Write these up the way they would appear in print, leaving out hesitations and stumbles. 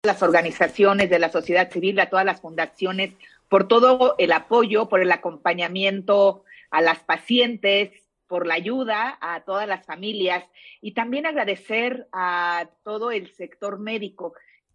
las organizaciones de la sociedad civil, a todas las fundaciones, por todo el apoyo, por el acompañamiento a las pacientes, por la ayuda a todas las familias y también agradecer a todo el sector médico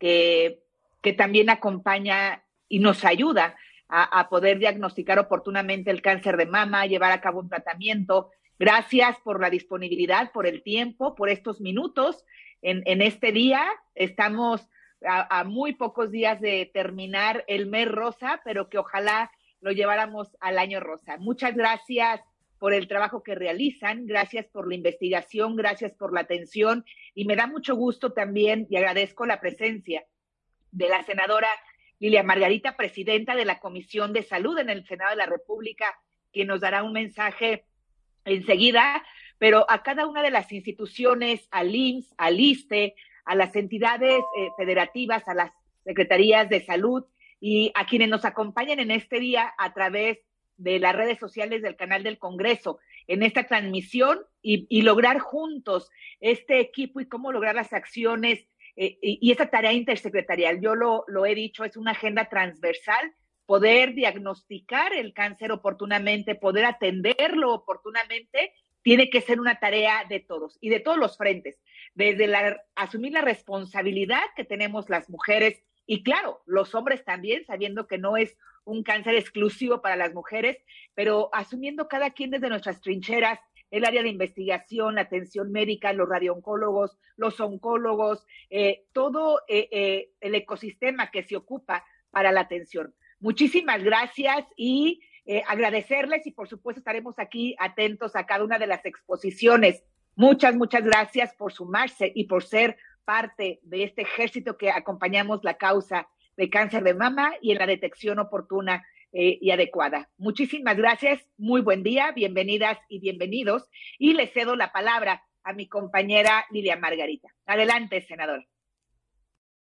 que también acompaña y nos ayuda a poder diagnosticar oportunamente el cáncer de mama, llevar a cabo un tratamiento. Gracias por la disponibilidad, por el tiempo, por estos minutos en este día. Estamos a muy pocos días de terminar el mes rosa, pero que ojalá lo lleváramos al año rosa. Muchas gracias por el trabajo que realizan, gracias por la investigación, gracias por la atención y me da mucho gusto también y agradezco la presencia de la senadora Lilia Margarita, presidenta de la Comisión de Salud en el Senado de la República, que nos dará un mensaje enseguida, pero a cada una de las instituciones, al IMSS, al ISSSTE, a las entidades federativas, a las secretarías de salud y a quienes nos acompañan en este día a través de las redes sociales del canal del Congreso, en esta transmisión y lograr juntos este equipo y cómo lograr las acciones y esta tarea intersecretarial. Yo lo he dicho, es una agenda transversal, poder diagnosticar el cáncer oportunamente, poder atenderlo oportunamente, tiene que ser una tarea de todos y de todos los frentes, desde asumir la responsabilidad que tenemos las mujeres y claro, los hombres también, sabiendo que no es un cáncer exclusivo para las mujeres, pero asumiendo cada quien desde nuestras trincheras, el área de investigación, la atención médica, los radiooncólogos, los oncólogos, todo el ecosistema que se ocupa para la atención. Muchísimas gracias y agradecerles y por supuesto estaremos aquí atentos a cada una de las exposiciones. Muchas gracias por sumarse y por ser parte de este ejército que acompañamos la causa de cáncer de mama y en la detección oportuna y adecuada. Muchísimas gracias, muy buen día, bienvenidas y bienvenidos y le cedo la palabra a mi compañera Lilia Margarita. Adelante, senadora.